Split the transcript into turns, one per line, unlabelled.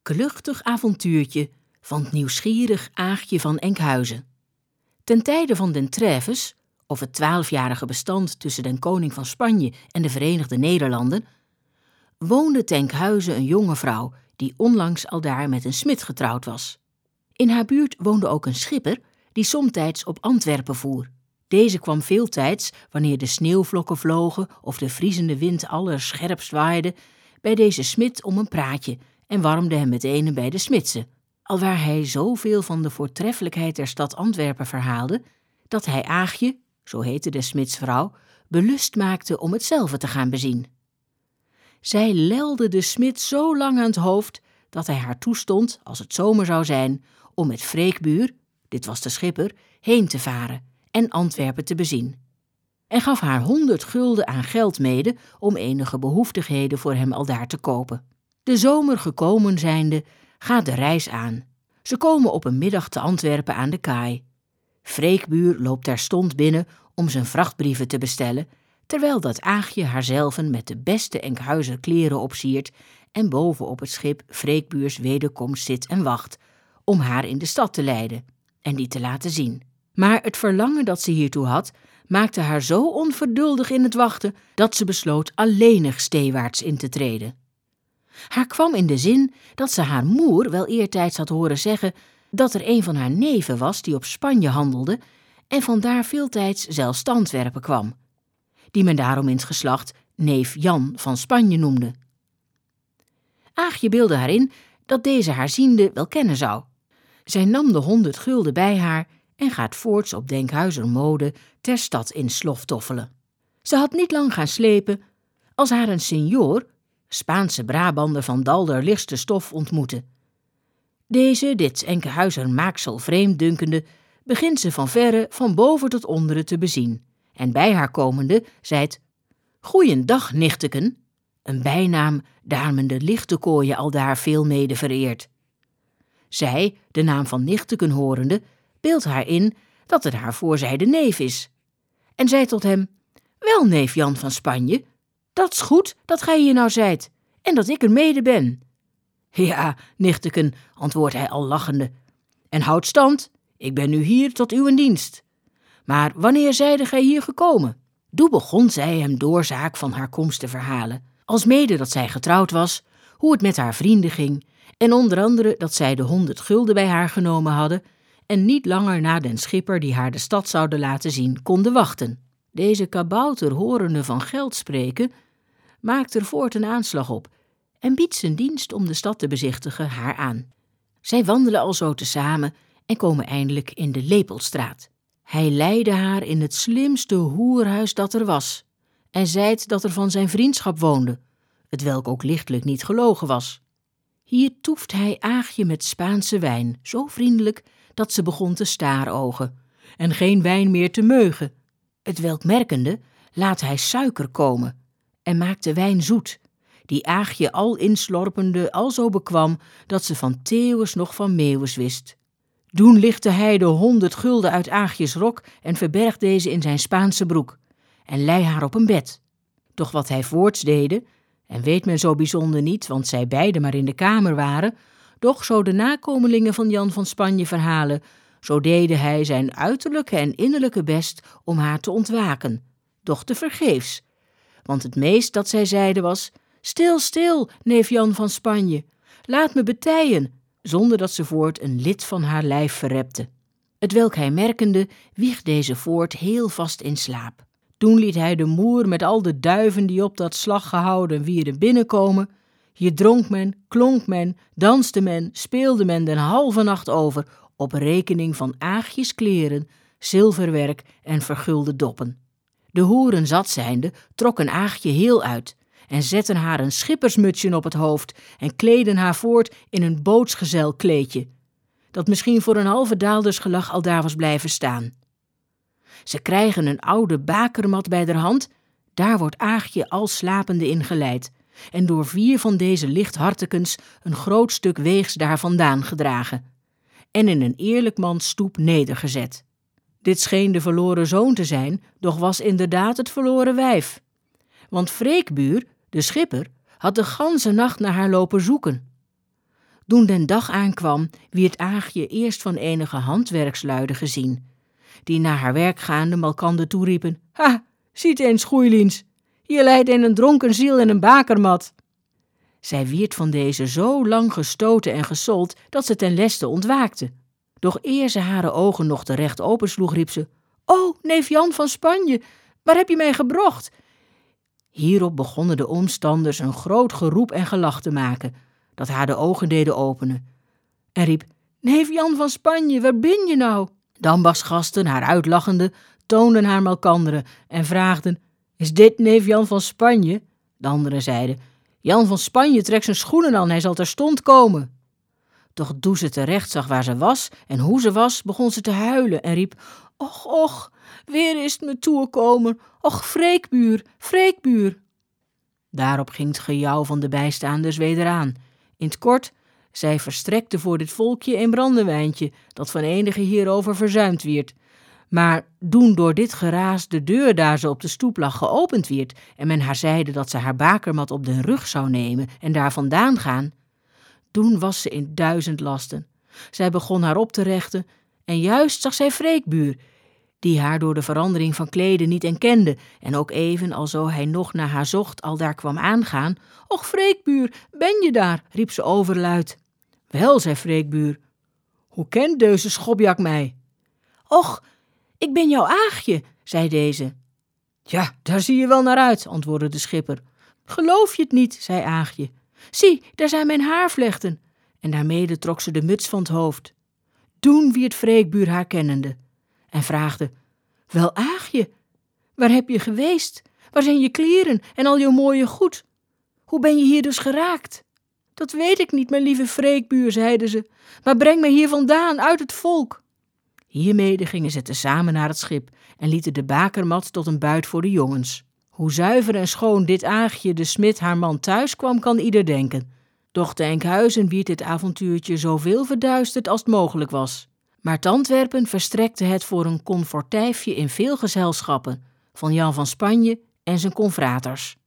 kluchtig avontuurtje van het nieuwsgierig Aagje van Enkhuizen. Ten tijde van den Treves, of het 12-jarige bestand tussen den koning van Spanje en de Verenigde Nederlanden, woonde te Enkhuizen een jonge vrouw die onlangs aldaar met een smid getrouwd was. In haar buurt woonde ook een schipper die somtijds op Antwerpen voer. Deze kwam veeltijds, wanneer de sneeuwvlokken vlogen of de vriezende wind allerscherpst waaide, bij deze smid om een praatje en warmde hem meteen bij de smidse, alwaar hij zoveel van de voortreffelijkheid der stad Antwerpen verhaalde, dat hij Aagje, zo heette de smidsvrouw, belust maakte om hetzelfde te gaan bezien. Zij lelde de smid zo lang aan het hoofd, dat hij haar toestond, als het zomer zou zijn, om met Freekbuur, dit was de schipper, heen te varen en Antwerpen te bezien. En gaf haar 100 gulden aan geld mede om enige behoeftigheden voor hem aldaar te kopen. De zomer gekomen zijnde, gaat de reis aan. Ze komen op een middag te Antwerpen aan de kaai. Freekbuur loopt terstond binnen om zijn vrachtbrieven te bestellen, terwijl dat Aagje haarzelven met de beste Enkhuizer kleren opsiert en boven op het schip Freekbuurs wederkomst zit en wacht, om haar in de stad te leiden en die te laten zien. Maar het verlangen dat ze hiertoe had, maakte haar zo onverduldig in het wachten, dat ze besloot alleenig steewaarts in te treden. Haar kwam in de zin dat ze haar moer wel eertijds had horen zeggen dat er een van haar neven was die op Spanje handelde en vandaar veeltijds zelfs te Antwerpen kwam, die men daarom in het geslacht neef Jan van Spanje noemde. Aagje beeldde haar in dat deze haar ziende wel kennen zou. Zij nam de 100 gulden bij haar en gaat voorts op Enkhuizer mode ter stad in sloftoffelen. Ze had niet lang gaan slepen als haar een senioor, Spaanse Brabander van dalderlichtste stof, ontmoette. Deze, dit Enkhuizer maaksel vreemd dunkende, begint ze van verre van boven tot onderen te bezien, en bij haar komende zeit: "Goeiedag, nichteken," een bijnaam daar men de lichtekooien aldaar veel mede vereert. Zij, de naam van nichteken horende, beeldt haar in dat het haar voorzijde neef is, en zei tot hem: "Wel, neef Jan van Spanje, dat's goed dat gij hier nou zijt, en dat ik er mede ben." "Ja, nichteken," antwoordt hij al lachende, "en houd stand, ik ben nu hier tot uw dienst. Maar wanneer zijde gij hier gekomen?" Toen begon zij hem doorzaak van haar komst te verhalen, alsmede dat zij getrouwd was, hoe het met haar vrienden ging, en onder andere dat zij de 100 gulden bij haar genomen hadden en niet langer na den schipper die haar de stad zouden laten zien konden wachten. Deze kabouter, horende van geld spreken, maakt er voort een aanslag op en biedt zijn dienst om de stad te bezichtigen haar aan. Zij wandelen alzo tezamen en komen eindelijk in de Lepelstraat. Hij leidde haar in het slimste hoerhuis dat er was en zeit dat er van zijn vriendschap woonde, hetwelk ook lichtelijk niet gelogen was. Hier toeft hij Aagje met Spaanse wijn, zo vriendelijk dat ze begon te staarogen en geen wijn meer te meugen. Hetwelk merkende, laat hij suiker komen en maakt de wijn zoet, die Aagje al inslorpende alzo bekwam dat ze van Theeuwis nog van Meeuwis wist. Toen lichtte hij de 100 gulden uit Aagjes rok en verbergt deze in zijn Spaanse broek en lei haar op een bed. Doch wat hij voorts deden, en weet men zo bijzonder niet, want zij beiden maar in de kamer waren, doch zo de nakomelingen van Jan van Spanje verhalen, zo deden hij zijn uiterlijke en innerlijke best om haar te ontwaken, doch te vergeefs. Want het meest dat zij zeiden was: "Stil, stil, neef Jan van Spanje, laat me betijen," zonder dat ze voort een lid van haar lijf verrepte. Hetwelk hij merkende, wieg deze voort heel vast in slaap. Toen liet hij de moer met al de duiven die op dat slag gehouden wierden binnenkomen. Hier dronk men, klonk men, danste men, speelde men den halve nacht over, op rekening van Aagjes kleren, zilverwerk en vergulde doppen. De hoeren zat zijnde, trokken Aagje heel uit en zetten haar een schippersmutsje op het hoofd en kleden haar voort in een bootsgezelkleedje, dat misschien voor een halve daaldersgelag aldaar was blijven staan. Ze krijgen een oude bakermat bij der hand, daar wordt Aagje al slapende ingeleid en door 4 van deze lichthartekens een groot stuk weegs daar vandaan gedragen en in een eerlijkmans stoep nedergezet. Dit scheen de verloren zoon te zijn, doch was inderdaad het verloren wijf. Want Freekbuur, de schipper, had de ganse nacht naar haar lopen zoeken. Toen den dag aankwam, wierd Aagje eerst van enige handwerksluiden gezien, die naar haar werk gaande malkander toeriepen: "Ha, ziet eens, goeiliens, hier leidt een dronken ziel en een bakermat." Zij wierd van deze zo lang gestoten en gesold, dat ze ten leste ontwaakte. Doch eer ze hare ogen nog terecht opensloeg, riep ze: "O, neef Jan van Spanje, waar heb je mij gebrocht?" Hierop begonnen de omstanders een groot geroep en gelach te maken, dat haar de ogen deden openen, en riep: "Neef Jan van Spanje, waar bin je nou?" De ambachtsgasten, haar uitlachende, toonden haar malkanderen en vraagden: "Is dit neef Jan van Spanje?" De anderen zeiden: "Jan van Spanje trekt zijn schoenen aan, hij zal terstond komen." Doch toen ze terecht zag waar ze was en hoe ze was, begon ze te huilen en riep: "Och, och, weer is het me toegekomen, och, wreekbuur, wreekbuur." Daarop ging het gejouw van de bijstaanders weder aan. In t kort, zij verstrekte voor dit volkje een brandewijntje, dat van enige hierover verzuimd wierd. Maar toen door dit geraas de deur daar ze op de stoep lag geopend wierd en men haar zeide dat ze haar bakermat op den rug zou nemen en daar vandaan gaan, toen was ze in 1000 lasten. Zij begon haar op te rechten en juist zag zij wreekbuur, die haar door de verandering van kleden niet erkende en ook even, alzo hij nog naar haar zocht, al daar kwam aangaan. "Och, wreekbuur, ben je daar?" riep ze overluid. "Wel," zei wreekbuur, "hoe kent deze schopjak mij?" "Och, ik ben jouw Aagje," zei deze. "Ja, daar zie je wel naar uit," antwoordde de schipper. "Geloof je het niet?" zei Aagje. "Zie, daar zijn mijn haarvlechten." En daarmede trok ze de muts van het hoofd. Toen wierd wreekbuur haar kennende en vraagde: "Wel, Aagje, waar heb je geweest? Waar zijn je kleren en al je mooie goed? Hoe ben je hier dus geraakt?" "Dat weet ik niet, mijn lieve wreekbuur," zeide ze, "maar breng mij hier vandaan, uit het volk." Hiermede gingen ze tezamen naar het schip en lieten de bakermat tot een buit voor de jongens. Hoe zuiver en schoon dit Aagje de smid haar man thuis kwam, kan ieder denken. Doch te Enkhuizen wierd dit avontuurtje zoveel verduisterd als het mogelijk was. Maar 't Antwerpen verstrekte het voor een comfortijfje in veel gezelschappen van Jan van Spanje en zijn confraters.